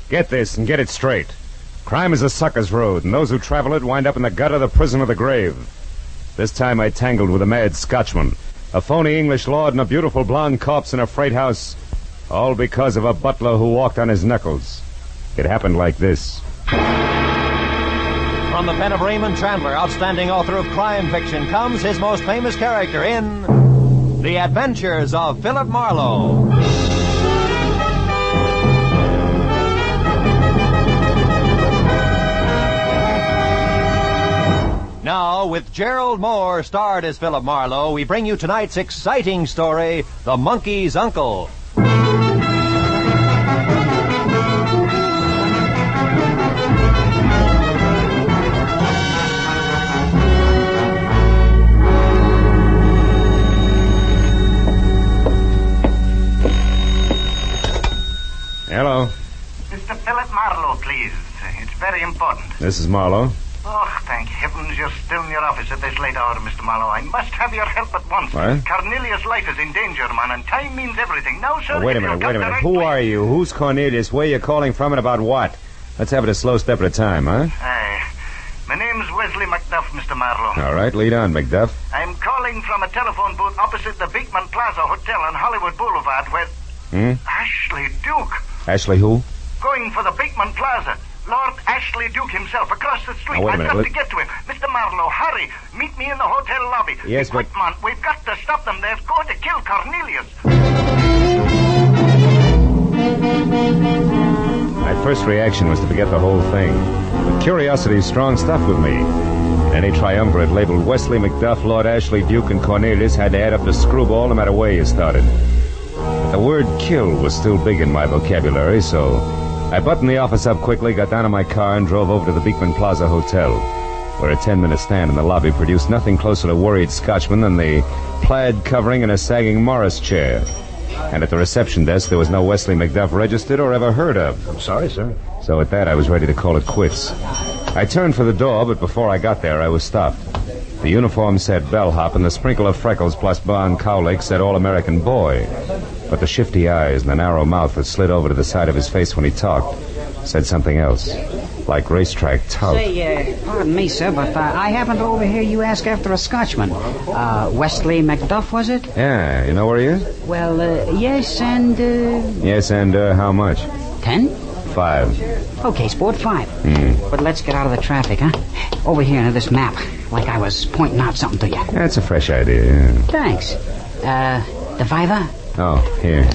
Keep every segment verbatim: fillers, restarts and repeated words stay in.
Get this and get it straight. Crime is a sucker's road, and those who travel it wind up in the gutter, the prison, or the grave. This time I tangled with a mad Scotchman, a phony English lord, and a beautiful blonde corpse in a freight house, all because of a butler who walked on his knuckles. It happened like this. From the pen of Raymond Chandler, outstanding author of crime fiction, comes his most famous character in The Adventures of Philip Marlowe. Now, with Gerald Moore starred as Philip Marlowe, we bring you tonight's exciting story, The Monkey's Uncle. Hello. Mister Philip Marlowe, please. It's very important. This is Marlowe. Oh, thank heavens you're still in your office at this late hour, Mister Marlowe. I must have your help at once. What? Cornelius' life is in danger, man, and time means everything. Now, sir... Oh, wait a minute, wait a minute. Who are you? Who's Cornelius? Where are you calling from and about what? Let's have it a slow step at a time, huh? Aye. My name's Wesley Macduff, Mister Marlowe. All right, lead on, Macduff. I'm calling from a telephone booth opposite the Beekman Plaza Hotel on Hollywood Boulevard where... Hmm? Ashley Duke. Ashley who? Going for the Beekman Plaza. Lord Ashley Duke himself, across the street. Oh, wait a I've minute. got Let... to get to him. Mister Marlowe, hurry. Meet me in the hotel lobby. Yes, Be quick, but... man. We've got to stop them. They're going to kill Cornelius. My first reaction was to forget the whole thing. But curiosity is strong stuff with me. Any triumvirate labeled Wesley Macduff, Lord Ashley Duke, and Cornelius had to add up the screwball no matter where you started. But the word kill was still big in my vocabulary, so I buttoned the office up quickly, got down in my car, and drove over to the Beekman Plaza Hotel, where a ten-minute stand in the lobby produced nothing closer to worried Scotchman than the plaid covering and a sagging Morris chair. And at the reception desk, there was no Wesley Macduff registered or ever heard of. I'm sorry, sir. So at that, I was ready to call it quits. I turned for the door, but before I got there, I was stopped. The uniform said bellhop, and the sprinkle of freckles plus blonde cowlick said all-American boy. But the shifty eyes and the narrow mouth that slid over to the side of his face when he talked said something else, like racetrack tout. Say, uh, pardon me, sir, but uh, I happened to overhear you ask after a Scotchman. Uh, Wesley Macduff, was it? Yeah, you know where he is? Well, uh, yes, and, uh... Yes, and, uh, how much? Ten? Five. Okay, sport, five. Mm. But let's get out of the traffic, huh? Over here into this map, like I was pointing out something to you. That's a fresh idea, yeah. Thanks. Uh, the fiver? Oh, here.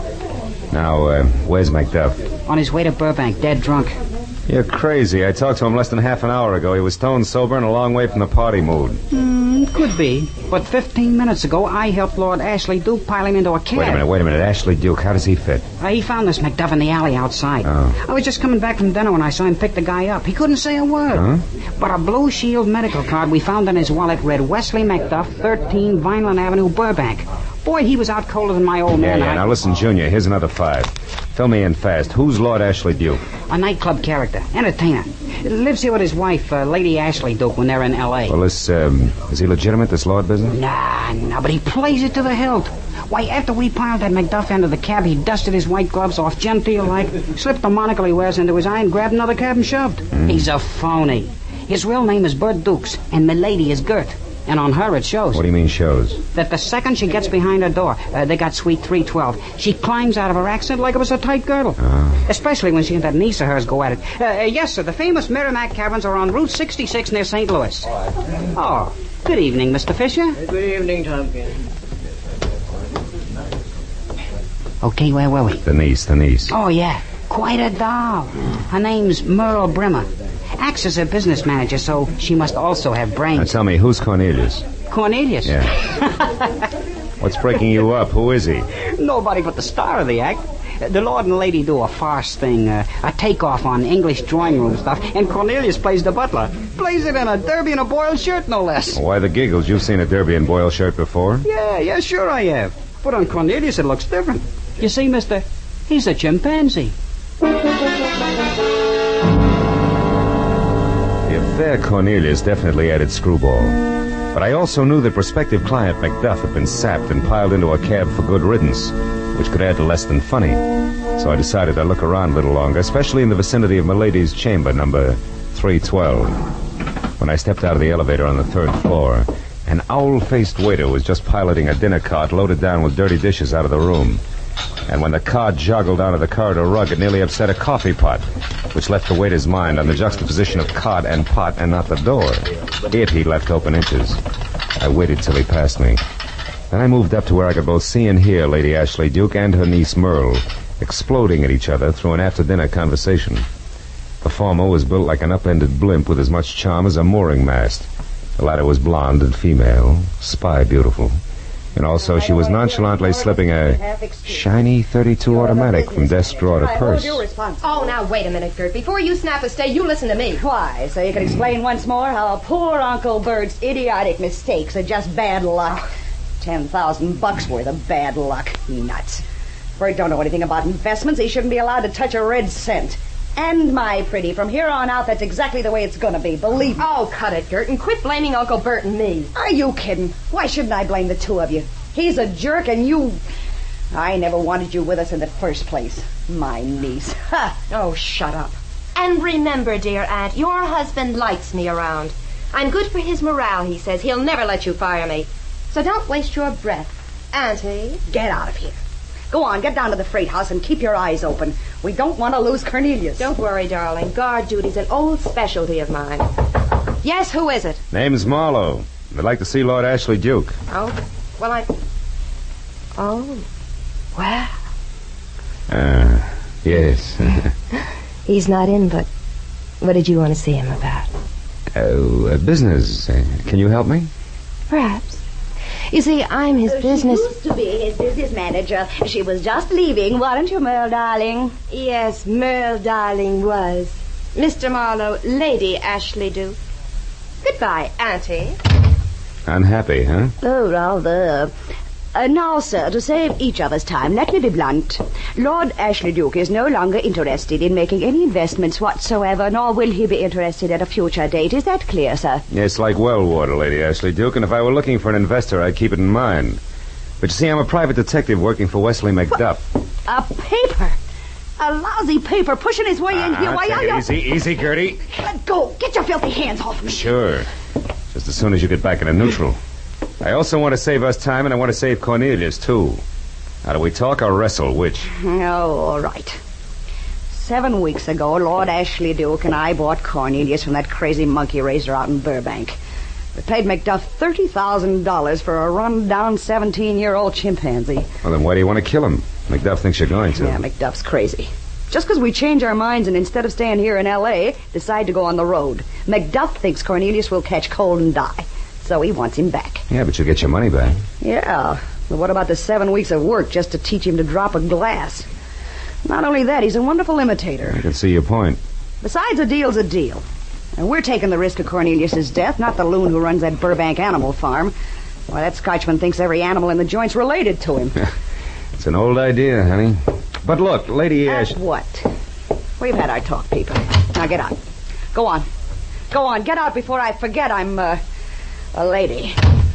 Now, uh, where's Macduff? On his way to Burbank, dead drunk. You're crazy. I talked to him less than half an hour ago. He was stone sober and a long way from the party mood. Hmm, could be. But fifteen minutes ago, I helped Lord Ashley Duke pile him into a cab. Wait a minute, wait a minute. Ashley Duke, how does he fit? Uh, he found this Macduff in the alley outside. Oh. I was just coming back from dinner when I saw him pick the guy up. He couldn't say a word. Huh? But a Blue Shield medical card we found in his wallet read Wesley Macduff, thirteen Vineland Avenue, Burbank. Boy, he was out colder than my old Yeah, man. yeah. I... Now listen, Junior, here's another five. Fill me in fast. Who's Lord Ashley Duke? A nightclub character. Entertainer. Lives here with his wife, uh, Lady Ashley Duke, when they're in L A Well, this, um, is he legitimate, this Lord business? Nah, nah, but he plays it to the hilt. Why, after we piled that Macduff into the cab, he dusted his white gloves off genteel-like, slipped the monocle he wears into his eye, and grabbed another cab and shoved. Mm. He's a phony. His real name is Bert Dukes, and Milady is Gert. And on her it shows. What do you mean shows? That the second she gets behind her door, uh, they got suite three twelve, she climbs out of her accent like it was a tight girdle. Oh. Especially when she and that niece of hers go at it. Uh, uh, yes, sir, the famous Merrimack Caverns are on Route sixty-six near Saint Louis. Oh, good evening, Mister Fisher. Good evening, Tompkins. Okay, where were we? The niece, the niece. Oh, yeah. Quite a doll. Her name's Merle Brimmer. Acts as a business manager, so she must also have brains. Now tell me, who's Cornelius? Cornelius? Yeah. What's breaking you up? Who is he? Nobody but the star of the act. The Lord and Lady do a farce thing, uh, a takeoff on English drawing room stuff, and Cornelius plays the butler. Plays it in a derby and a boiled shirt, no less. Well, why the giggles? You've seen a derby and boiled shirt before? Yeah, yeah, sure I have. But on Cornelius it looks different. You see, mister, he's a chimpanzee. The affair Cornelius definitely added screwball. But I also knew that prospective client Macduff had been sapped and piled into a cab for good riddance, which could add to less than funny. So I decided to look around a little longer, especially in the vicinity of Milady's chamber, number three twelve. When I stepped out of the elevator on the third floor, an owl-faced waiter was just piloting a dinner cart loaded down with dirty dishes out of the room. And when the cart joggled onto the corridor rug, it nearly upset a coffee pot, which left the waiter's mind on the juxtaposition of cart and pot and not the door. It he left open inches. I waited till he passed me. Then I moved up to where I could both see and hear Lady Ashley Duke and her niece Merle exploding at each other through an after-dinner conversation. The former was built like an upended blimp with as much charm as a mooring mast. The latter was blonde and female, spy beautiful. And also she was nonchalantly slipping a shiny thirty-two automatic from desk drawer to purse. Oh, now, wait a minute, Gert. Before you snap a stay, you listen to me. Why? So you can explain once more how poor Uncle Bert's idiotic mistakes are just bad luck. Ten thousand bucks worth of bad luck. Nuts. Bert don't know anything about investments. He shouldn't be allowed to touch a red cent. And my pretty, from here on out, that's exactly the way it's going to be. Believe me. Oh, cut it, Gert, and quit blaming Uncle Bert and me. Are you kidding? Why shouldn't I blame the two of you? He's a jerk, and you... I never wanted you with us in the first place. My niece. Ha! Oh, shut up. And remember, dear Aunt, your husband likes me around. I'm good for his morale, he says. He'll never let you fire me. So don't waste your breath. Auntie? Get out of here. Go on, get down to the freight house and keep your eyes open. We don't want to lose Cornelius. Don't worry, darling. Guard duty's an old specialty of mine. Yes, who is it? Name's Marlowe. I'd like to see Lord Ashley Duke. Oh, well, I... Oh, well... Uh, yes. He's not in, but what did you want to see him about? Oh, uh, business. Uh, can you help me? Perhaps. You see, I'm his Uh, business... She used to be his business manager. She was just leaving, weren't you, Merle, darling? Yes, Merle, darling, was. Mister Marlowe, Lady Ashley Duke. Goodbye, Auntie. Unhappy, huh? Oh, rather. Uh, now, sir, to save each of us time, let me be blunt. Lord Ashley Duke is no longer interested in making any investments whatsoever, nor will he be interested at a future date. Is that clear, sir? Yes, like well water, Lady Ashley Duke, and if I were looking for an investor, I'd keep it in mind. But you see, I'm a private detective working for Wesley McDuff. A paper? A lousy paper pushing his way in here. Uh, Why take are it you... easy, easy, Gertie. Let go. Get your filthy hands off me. Sure. Just as soon as you get back into neutral. I also want to save us time, and I want to save Cornelius, too. Now, do we talk or wrestle? Which? Oh, all right. Seven weeks ago, Lord Ashley Duke and I bought Cornelius from that crazy monkey raiser out in Burbank. We paid McDuff thirty thousand dollars for a run-down seventeen-year-old chimpanzee. Well, then why do you want to kill him? McDuff thinks you're going to. Yeah, McDuff's crazy. Just because we change our minds and instead of staying here in L A, decide to go on the road. McDuff thinks Cornelius will catch cold and die. So he wants him back. Yeah, but you'll get your money back. Yeah. But what about the seven weeks of work just to teach him to drop a glass? Not only that, he's a wonderful imitator. I can see your point. Besides, a deal's a deal. And we're taking the risk of Cornelius's death, not the loon who runs that Burbank animal farm. Why, that Scotchman thinks every animal in the joint's related to him. It's an old idea, honey. But look, Lady Ash... At what? We've had our talk, people. Now get out. Go on. Go on, get out before I forget I'm, uh, a lady.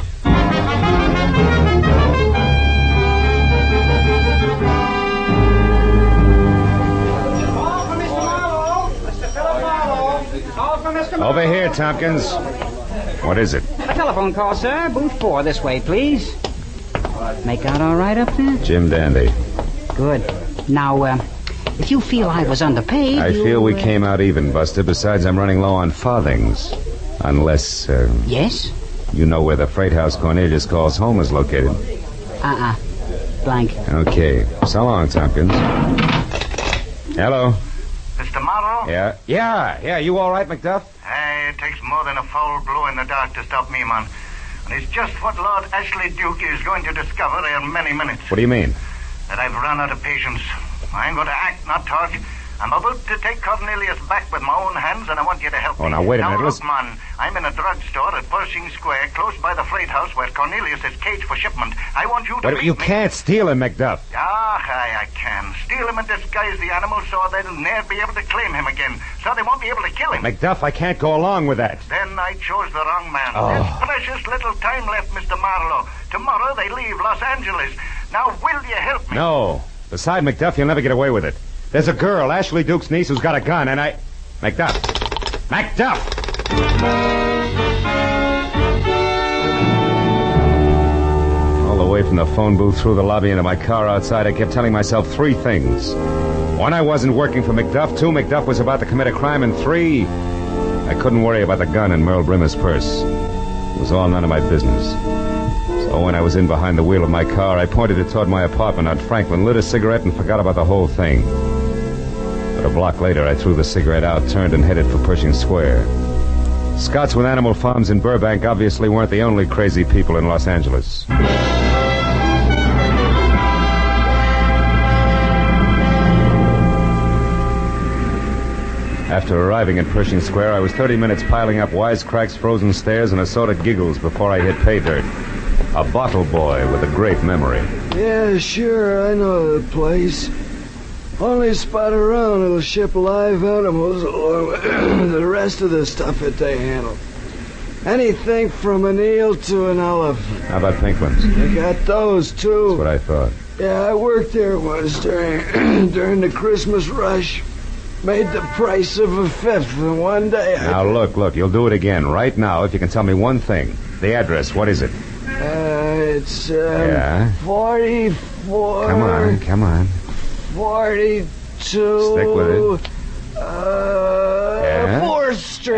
Over here, Tompkins. What is it? A telephone call, sir. Booth four, this way, please. Make out all right up there? Jim Dandy. Good. Now, uh, if you feel I was underpaid... I you, feel we uh... came out even, Buster. Besides, I'm running low on farthings. Unless, uh... Yes? You know where the freight house Cornelius calls home is located. Uh-uh. Blank. Okay. So long, Tompkins. Hello? Mister Morrow? Yeah? Yeah, yeah. You all right, McDuff? Hey, it takes more than a foul blow in the dark to stop me, man. And it's just what Lord Ashley Duke is going to discover in many minutes. What do you mean? That I've run out of patience. I ain't going to act, not talk. I'm about to take Cornelius back with my own hands, and I want you to help Oh, me. now, wait a now, minute. Look, Listen. man, I'm in a drugstore at Pershing Square, close by the freight house where Cornelius is caged for shipment. I want you to Wait, meet you me. can't steal him, McDuff. Ah, I, I can. Steal him and disguise the animal so they'll never be able to claim him again. So they won't be able to kill him. McDuff, I can't go along with that. Then I chose the wrong man. Oh. There's precious little time left, Mister Marlowe. Tomorrow they leave Los Angeles. Now, will you help me? No. Beside McDuff, you'll never get away with it. There's a girl, Ashley Duke's niece, who's got a gun, and I... McDuff! McDuff! All the way from the phone booth through the lobby into my car outside, I kept telling myself three things. One, I wasn't working for McDuff. Two, McDuff was about to commit a crime. And three, I couldn't worry about the gun in Merle Brimmer's purse. It was all none of my business. So when I was in behind the wheel of my car, I pointed it toward my apartment on Franklin, lit a cigarette, and forgot about the whole thing. But a block later, I threw the cigarette out, turned, and headed for Pershing Square. Scots with animal farms in Burbank obviously weren't the only crazy people in Los Angeles. After arriving at Pershing Square, I was thirty minutes piling up wisecracks, frozen stares, and assorted giggles before I hit pay dirt. A bottle boy with a great memory. Yeah, sure, I know the place. Only spot around that'll ship live animals along with the rest of the stuff that they handle. Anything from an eel to an elephant. How about pink ones? They got those, too. That's what I thought. Yeah, I worked there once during, during the Christmas rush. Made the price of a fifth in one day. Now, look, look, you'll do it again right now if you can tell me one thing. The address, what is it? Uh, it's, um, Yeah? forty-four... Come on, come on. forty-two... Stick with it. Uh... Yeah? fourth Street.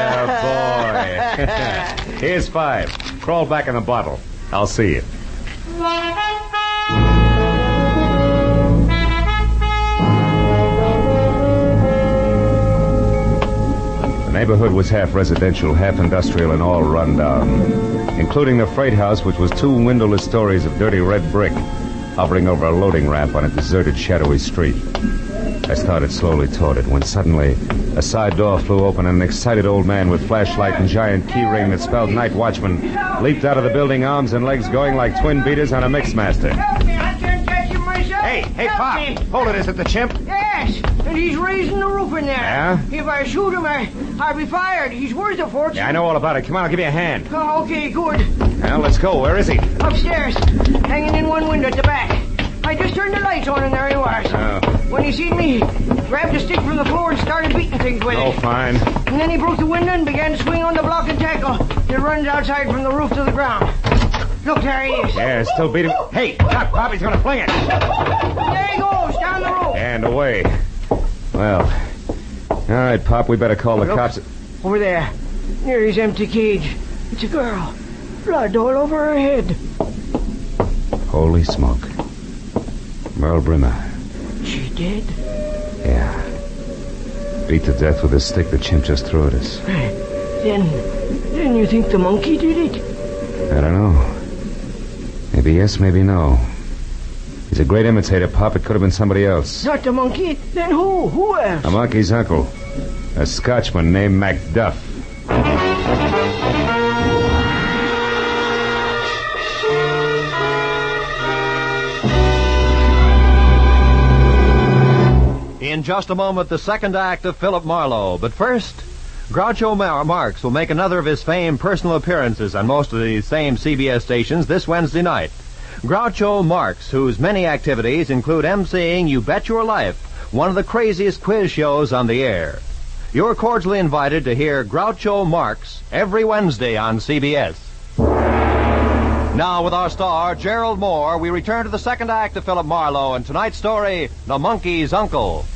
Attaboy. Here's five. Crawl back in the bottle. I'll see you. The neighborhood was half residential, half industrial, and all run down, including the freight house, which was two windowless stories of dirty red brick hovering over a loading ramp on a deserted, shadowy street. I started slowly toward it when suddenly a side door flew open and an excited old man with flashlight and giant key ring that spelled night watchman leaped out of the building, arms and legs going like twin beaters on a Mixmaster. Help me, I can't catch him myself. Hey, hey, Help Pop! me. Hold it, is it the chimp? Yes, and he's raising the roof in there. Yeah? If I shoot him, I, I'll be fired. He's worth a fortune. Yeah, I know all about it. Come on, I'll give you a hand. Oh, okay, good. Now, let's go. Where is he? Upstairs, hanging in one window at the back. I just turned the lights on and there he was. Oh. When he seen me, he grabbed a stick from the floor and started beating things with Oh, it. fine. And then he broke the window and began to swing on the block and tackle. It runs outside from the roof to the ground. Look, there he is. Yeah, still beating. Hey, Doc, Pop, he's going to fling it. There he goes, down the road. And away. Well, all right, Pop, we better call the Look, cops. over there, near his empty cage. It's a girl. Blood all over her head. Holy smoke. Merle Brimmer. She dead? Yeah. Beat to death with a stick the chimp just threw at us. Then, then you think the monkey did it? I don't know. Maybe yes, maybe no. He's a great imitator, Pop. It could have been somebody else. Not the monkey? Then who? Who else? A monkey's uncle. A Scotchman named MacDuff. In just a moment, the second act of Philip Marlowe. But first, Groucho Mar- Marx will make another of his famed personal appearances on most of the same C B S stations this Wednesday night. Groucho Marx, whose many activities include emceeing You Bet Your Life, one of the craziest quiz shows on the air. You're cordially invited to hear Groucho Marx every Wednesday on C B S. Now, with our star, Gerald Moore, we return to the second act of Philip Marlowe and tonight's story, The Monkey's Uncle.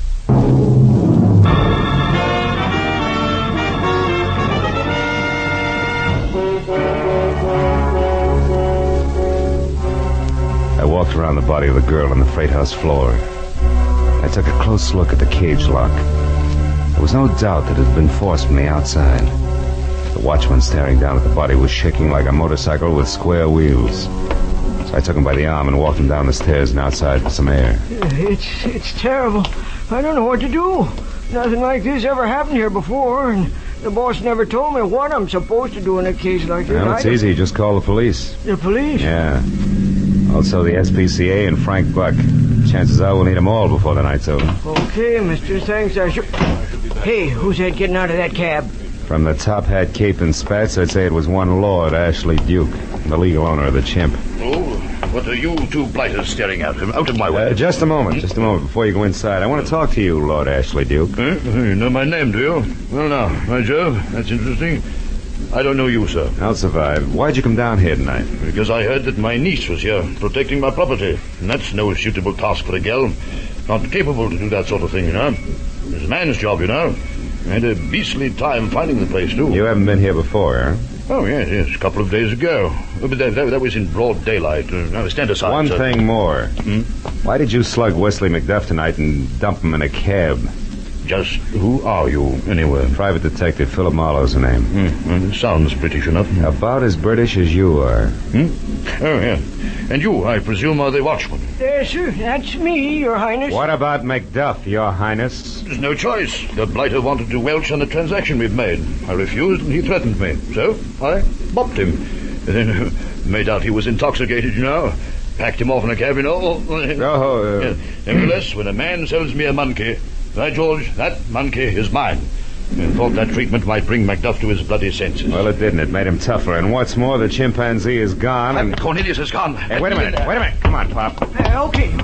I walked around the body of the girl on the freight house floor. I took a close look at the cage lock. There was no doubt that it had been forced from the outside. The watchman staring down at the body was shaking like a motorcycle with square wheels. So I took him by the arm and walked him down the stairs and outside for some air. It's it's terrible. I don't know what to do. Nothing like this ever happened here before, and the boss never told me what I'm supposed to do in a case like this. Well, it's I- easy. Just call the police. The police? Yeah. Also the S P C A and Frank Buck. Chances are we'll need them all before the night's over. Okay, mister. Thanks. I sure... Hey, who's that getting out of that cab? From the top hat, cape, and spats, I'd say it was one Lord Ashley Duke, the legal owner of the chimp. Oh, What are you two blighters staring at? Out of my way. Uh, just a moment, just a moment before you go inside. I want to talk to you, Lord Ashley Duke. Uh, you know my name, do you? Well, now, my Joe, that's interesting. I don't know you, sir. I'll survive. Why'd you come down here tonight? Because I heard that my niece was here, protecting my property. And that's no suitable task for a girl. Not capable to do that sort of thing, you know. It's a man's job, you know. I had a beastly time finding the place, too. You haven't been here before, huh? Oh, yes, yes, a couple of days ago. But that, that, that was in broad daylight. Uh, now, stand aside, One sir. thing more. Hmm? Why did you slug Wesley McDuff tonight and dump him in a cab? Just who are you, anyway? Private Detective Philip Marlowe's the name. Hmm, well, sounds British enough. About as British as you are. Hmm? Oh, yeah. And you, I presume, are the watchman. Yes, sir. That's me, Your Highness. What about McDuff, Your Highness? There's no choice. The blighter wanted to welch on the transaction we've made. I refused, and he threatened me. So I bopped him. And then uh, made out he was intoxicated, you know. Packed him off in a cab, you know. Oh, uh... yeah. Nevertheless, when a man sells me a monkey, by George, that monkey is mine. And thought that treatment might bring Macduff to his bloody senses. Well, it didn't. It made him tougher. And what's more, the chimpanzee is gone, and... Cornelius is gone. Hey, wait a minute. Wait a minute. Come on, Pop. Uh, okay.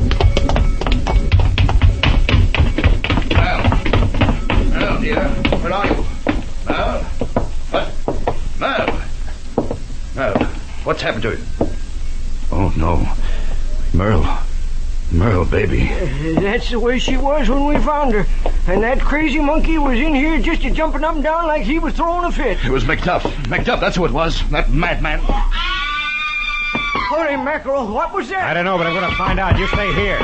Merle. Merle, dear. Where are you? Merle? What? Merle? Merle, what's happened to you? Oh, no. Merle. Merle, baby. Uh, that's the way she was when we found her. And that crazy monkey was in here just a jumping up and down like he was throwing a fit. It was Macduff. Macduff, that's who it was. That madman. Holy mackerel, what was that? I don't know, but I'm going to find out. You stay here.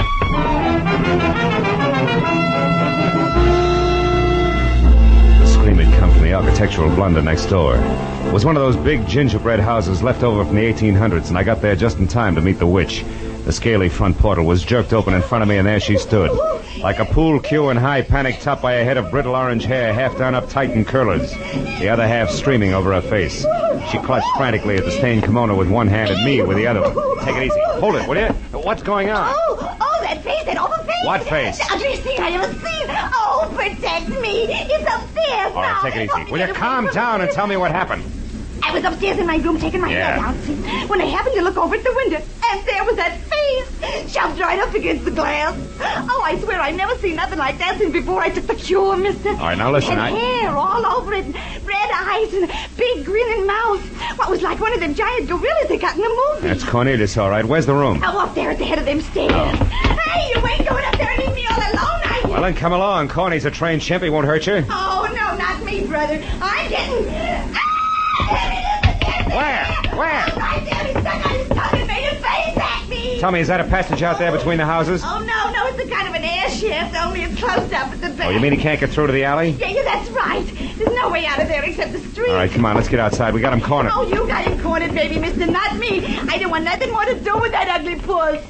The scream had come from the architectural blunder next door. It was one of those big gingerbread houses left over from the eighteen hundreds, and I got there just in time to meet the witch. The scaly front portal was jerked open in front of me, and there she stood. Like a pool cue in high panic, topped by a head of brittle orange hair, half done up tight in curlers, the other half streaming over her face. She clutched frantically at the stained kimono with one hand and me with the other one. Take it easy. Hold it, will you? What's going on? Oh, oh, that face, that awful face. What face? The ugliest thing I ever seen. Oh, protect me. It's upstairs All right, now. take it easy. Oh, Will you calm down and tell me what happened? I was upstairs in my room taking my Yeah. hair down. See, when I happened to look over at the window, and there was that face shoved right up against the glass. Oh, I swear I've never seen nothing like that since before I took the cure, mister. All right, now listen, And I- hair all over it, red eyes and big grinning mouth. What was like one of them giant gorillas they got in the movie. That's Cornelius, all right. Where's the room? Oh, up there at the head of them stairs. Hey, you ain't going up there and leave me all alone, are you? Well, then come along. Corny's a trained chimp. He won't hurt you. Oh, no, not me, brother. I'm getting... Ah! Where? Where? Right there, he stuck out his tongue and made a face at me. Tell me, is that a passage out there between the houses? Oh, no, no, it's a kind of an air shaft, only it's closed up at the back. Oh, you mean he can't get through to the alley? Yeah, yeah, that's right. There's no way out of there except the street. All right, come on, let's get outside. We got him cornered. Oh, you got him cornered, baby, mister, not me. I don't want nothing more to do with that ugly puss.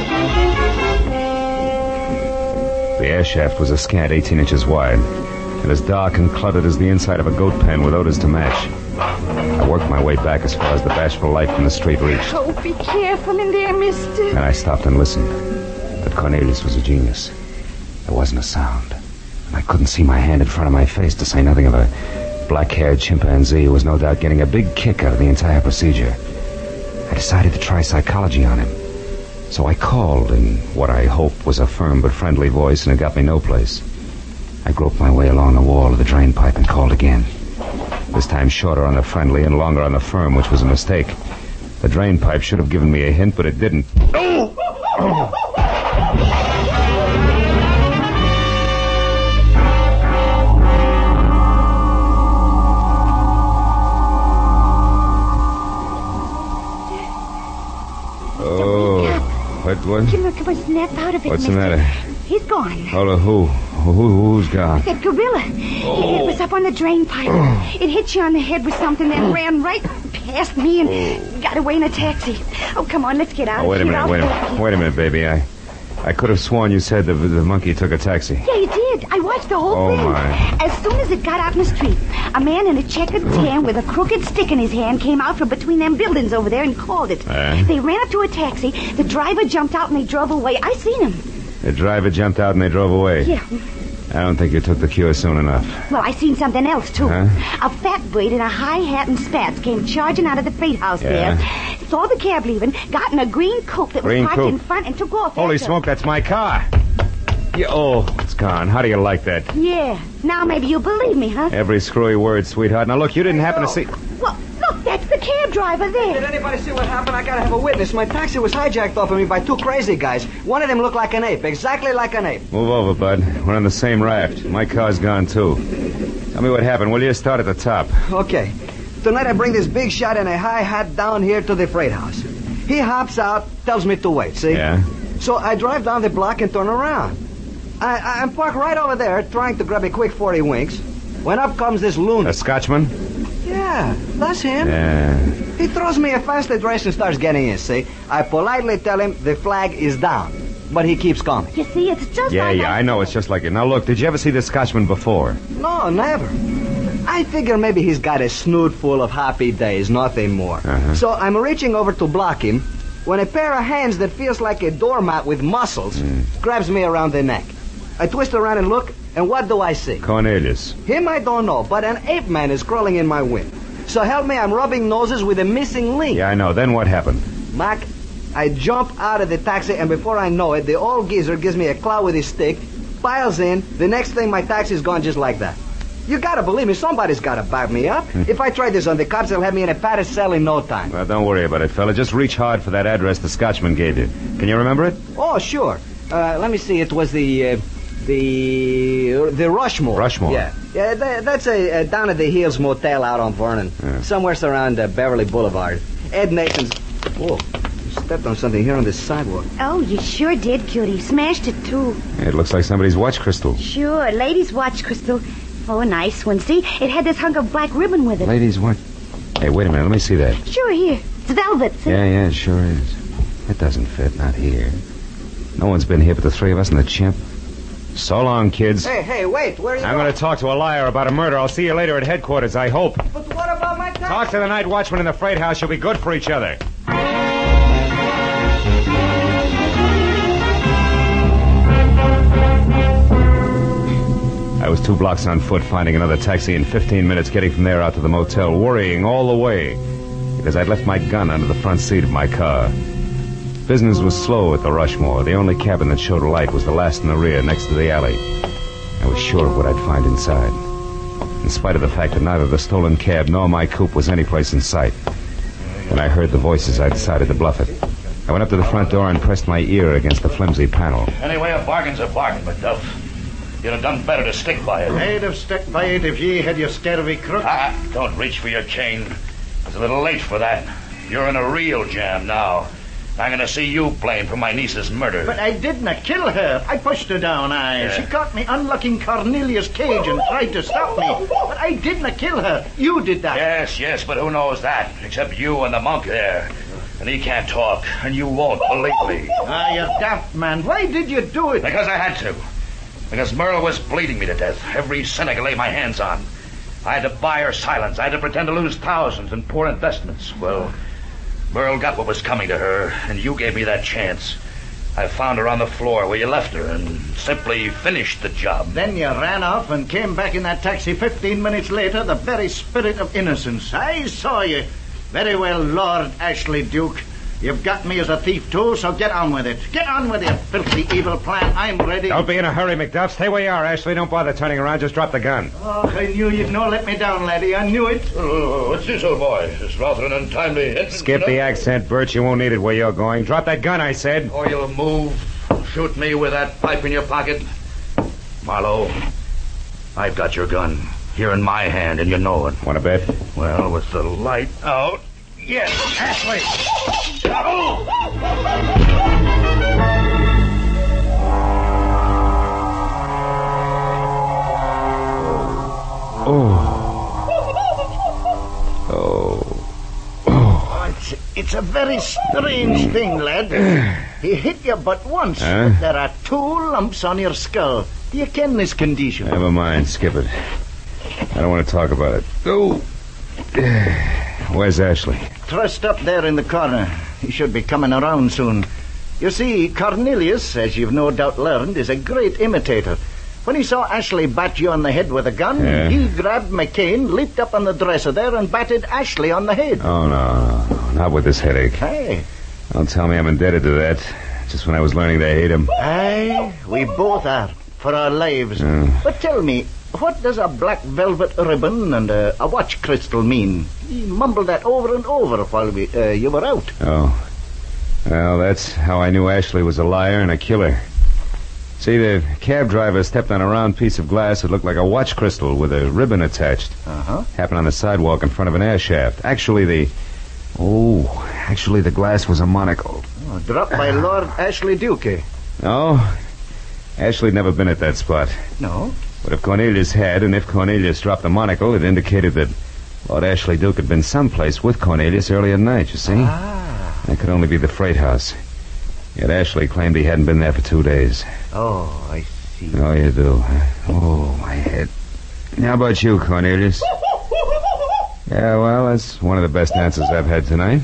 The air shaft was a scant eighteen inches wide, and as dark and cluttered as the inside of a goat pen with odors to match. I worked my way back as far as the bashful light from the street reached. Oh, be careful in there, mister. And I stopped and listened. But Cornelius was a genius. There wasn't a sound. And I couldn't see my hand in front of my face, to say nothing of a black-haired chimpanzee who was no doubt getting a big kick out of the entire procedure. I decided to try psychology on him. So I called in what I hoped was a firm but friendly voice, and it got me no place. I groped my way along the wall of the drain pipe and called again. This time shorter on the friendly and longer on the firm, which was a mistake. The drain pipe should have given me a hint, but it didn't. Oh! Oh! Oh, what, what? Jim, look, was snap out of it, What's the mister. matter? He's gone. Hold on, who? who? Who's gone? That gorilla. Oh. It was up on the drain pipe. It hit you on the head with something, then ran right past me and Oh. got away in a taxi. Oh, come on, let's get out Oh, wait a of here. minute, I'll wait a help minute. you. Wait a minute, baby. I I could have sworn you said the, the monkey took a taxi. Yeah, you did. I watched the whole Oh, thing. my. As soon as it got out in the street, a man in a checkered tan with a crooked stick in his hand came out from between them buildings over there and called it. Uh? They ran up to a taxi. The driver jumped out and they drove away. I seen him. The driver jumped out and they drove away. Yeah. I don't think you took the cure soon enough. Well, I seen something else, too. Huh? A fat breed in a high hat and spats came charging out of the freight house Yeah. there. Saw the cab leaving, got in a green coupe that Green was parked coupe. in front and took off. Holy after. smoke, that's my car. Yeah, oh, it's gone. How do you like that? Yeah. Now maybe you'll believe me, huh? Every screwy word, sweetheart. Now, look, you didn't happen to see... Well, look, that's the cab driver there. Did anybody see what happened? I gotta have a witness. My taxi was hijacked off of me by two crazy guys. One of them looked like an ape, exactly like an ape. Move over, bud. We're on the same raft. My car's gone, too. Tell me what happened, will you? Start at the top. Okay. Tonight I bring this big shot in a high hat down here to the freight house. He hops out, tells me to wait, see? Yeah? So I drive down the block and turn around. I, I'm parked right over there, trying to grab a quick forty winks, when up comes this loon. A Scotchman? Yeah, that's him. Yeah. He throws me a fast address and starts getting in, see? I politely tell him the flag is down, but he keeps coming. You see, it's just Yeah, like yeah, I... I know. It's just like it. Now, look, did you ever see this Scotchman before? No, never. I figure maybe he's got a snoot full of happy days, nothing more. Uh-huh. So I'm reaching over to block him when a pair of hands that feels like a doormat with muscles Mm. grabs me around the neck. I twist around and look, and what do I see? Cornelius. Him I don't know, but an ape man is crawling in my wind. So help me, I'm rubbing noses with a missing link. Yeah, I know. Then what happened? Mac, I jump out of the taxi, and before I know it, the old geezer gives me a clout with his stick, piles in. The next thing, my taxi's gone just like that. You gotta believe me, somebody's gotta back me up. If I try this on the cops, they'll have me in a padded cell in no time. Well, don't worry about it, fella. Just reach hard for that address the Scotchman gave you. Can you remember it? Oh, sure. Uh, let me see, it was the... Uh, the the Rushmore. Rushmore. Yeah, yeah. That, that's a, a down at the Hills Motel out on Vernon, Yeah. somewhere around uh, Beverly Boulevard. Ed Nathan's. Whoa, you stepped on something here on this sidewalk. Oh, you sure did, cutie. Smashed it, too. It looks like somebody's watch crystal. Sure, ladies' watch crystal. Oh, a nice one. See, it had this hunk of black ribbon with it. Ladies, what? Hey, wait a minute. Let me see that. Sure, here. It's velvet. See? Yeah, yeah, it sure is. It doesn't fit. Not here. No one's been here but the three of us and the chimp. So long, kids. Hey, hey, wait. Where are you I'm going to talk to a liar about a murder. I'll see you later at headquarters, I hope. But what about my taxi? Talk to the night watchman in the freight house. You'll be good for each other. I was two blocks on foot, finding another taxi in fifteen minutes, getting from there out to the motel, worrying all the way, because I'd left my gun under the front seat of my car. Business was slow at the Rushmore. The only cabin that showed a light was the last in the rear, next to the alley. I was sure of what I'd find inside, in spite of the fact that neither the stolen cab nor my coupe was any place in sight. When I heard the voices, I decided to bluff it. I went up to the front door and pressed my ear against the flimsy panel. Anyway, a bargain's a bargain, McDuff. You'd have done better to stick by it. I'd have stuck by it if ye had your scurvy crook. Ah, don't reach for your chain. It's a little late for that. You're in a real jam now. I'm going to see you blamed for my niece's murder. But I didn't kill her. I pushed her down, I. Yeah. She caught me unlocking Cornelius' cage and tried to stop me. But I didn't kill her. You did that. Yes, yes, but who knows that? Except you and the monk there. And he can't talk, and you won't believe me. Ah, you daft man. Why did you do it? Because I had to. Because Merle was bleeding me to death. Every cent I could lay my hands on. I had to buy her silence. I had to pretend to lose thousands in poor investments. Well, Merle got what was coming to her, and you gave me that chance. I found her on the floor where you left her and simply finished the job. Then you ran off and came back in that taxi fifteen minutes later, the very spirit of innocence. I saw you. Very well, Lord Ashley Duke. You've got me as a thief, too, so get on with it. Get on with your filthy, evil plan. I'm ready. Don't be in a hurry, McDuff. Stay where you are, Ashley. Don't bother turning around. Just drop the gun. Oh, I knew you'd no let me down, laddie. I knew it. Oh, what's this, old boy? It's rather an untimely hit. Skip the accent, Bert. You won't need it where you're going. Drop that gun, I said. Or you'll move. Shoot me with that pipe in your pocket. Marlowe, I've got your gun here in my hand, and you know it. Want to bet? Well, with the light out. Yes, Ashley. Oh! Oh. Oh. It's, it's a very strange thing, lad. He hit you but once, Huh? but there are two lumps on your skull. Do you ken this condition? Never mind. Skip it. I don't want to talk about it. Oh. Where's Ashley? Trussed up there in the corner. He should be coming around soon. You see, Cornelius, as you've no doubt learned, is a great imitator. When he saw Ashley bat you on the head with a gun, Yeah. he grabbed McCain, leaped up on the dresser there, and batted Ashley on the head. Oh, no, no, not with this headache. Hey. Don't tell me I'm indebted to that. Just when I was learning to hate him. Aye, we both are, for our lives. Mm. But tell me, what does a black velvet ribbon and a, a watch crystal mean? He mumbled that over and over while we, uh, you were out. Oh. Well, that's how I knew Ashley was a liar and a killer. See, the cab driver stepped on a round piece of glass that looked like a watch crystal with a ribbon attached. Uh-huh. Happened on the sidewalk in front of an air shaft. Actually, the... Oh, actually, the glass was a monocle. Oh, dropped by Lord Ashley Duke. eh? No, Ashley'd never been at that spot. No? But if Cornelius had, and if Cornelius dropped the monocle, it indicated that Lord Ashley Duke had been someplace with Cornelius early at night, you see? Ah. That could only be the freight house. Yet Ashley claimed he hadn't been there for two days. Oh, I see. Oh, you do, huh? Oh, my head. How about you, Cornelius? Yeah, well, that's one of the best answers I've had tonight.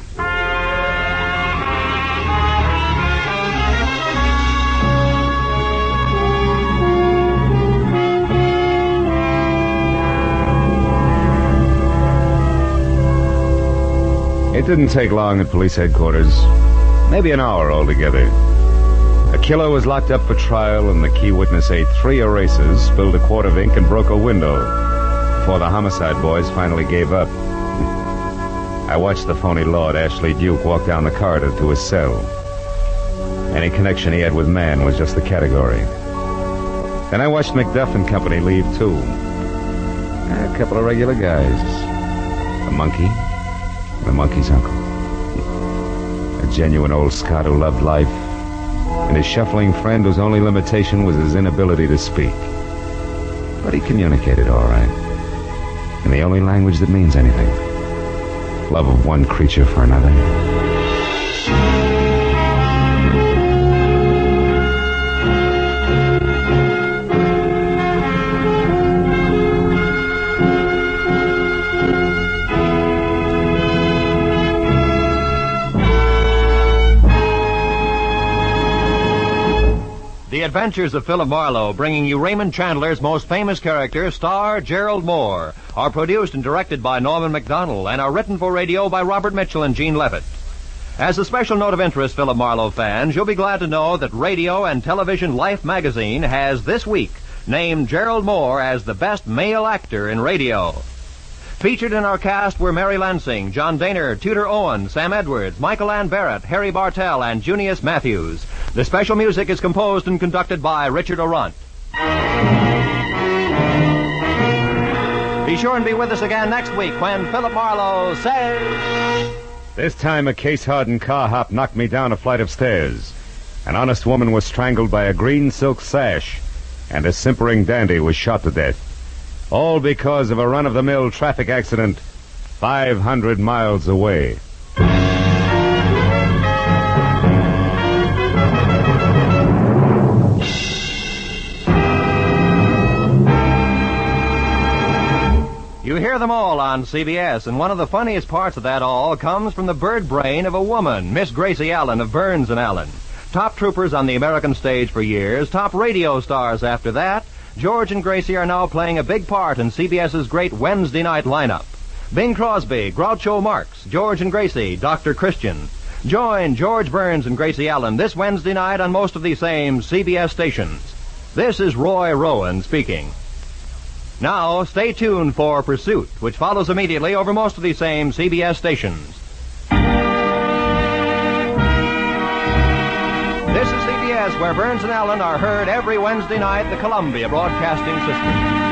It didn't take long at police headquarters. Maybe an hour altogether. A killer was locked up for trial, and the key witness ate three erasers, spilled a quart of ink, and broke a window before the homicide boys finally gave up. I watched the phony Lord Ashley Duke walk down the corridor to his cell. Any connection he had with man was just the category. Then I watched McDuff and company leave, too. A couple of regular guys. A monkey, and a monkey's uncle. A genuine old Scot who loved life, and his shuffling friend whose only limitation was his inability to speak. But he communicated all right, in the only language that means anything. Love of one creature for another. The Adventures of Philip Marlowe, bringing you Raymond Chandler's most famous character, star Gerald Moore, are produced and directed by Norman MacDonald and are written for radio by Robert Mitchell and Gene Levitt. As a special note of interest, Philip Marlowe fans, you'll be glad to know that Radio and Television Life magazine has this week named Gerald Moore as the best male actor in radio. Featured in our cast were Mary Lansing, John Daner, Tudor Owen, Sam Edwards, Michael Ann Barrett, Harry Bartell, and Junius Matthews. The special music is composed and conducted by Richard Orant. Be sure and be with us again next week when Philip Marlowe says... This time a case-hardened car hop knocked me down a flight of stairs. An honest woman was strangled by a green silk sash, and a simpering dandy was shot to death. All because of a run-of-the-mill traffic accident five hundred miles away. You hear them all on C B S, and one of the funniest parts of that all comes from the bird brain of a woman, Miss Gracie Allen of Burns and Allen. Top troopers on the American stage for years, top radio stars after that, George and Gracie are now playing a big part in CBS's great Wednesday night lineup. Bing Crosby, Groucho Marx, George and Gracie, Doctor Christian. Join George Burns and Gracie Allen this Wednesday night on most of these same C B S stations. This is Roy Rowan speaking. Now, stay tuned for Pursuit, which follows immediately over most of these same C B S stations. This is C B S, where Burns and Allen are heard every Wednesday night, the Columbia Broadcasting System.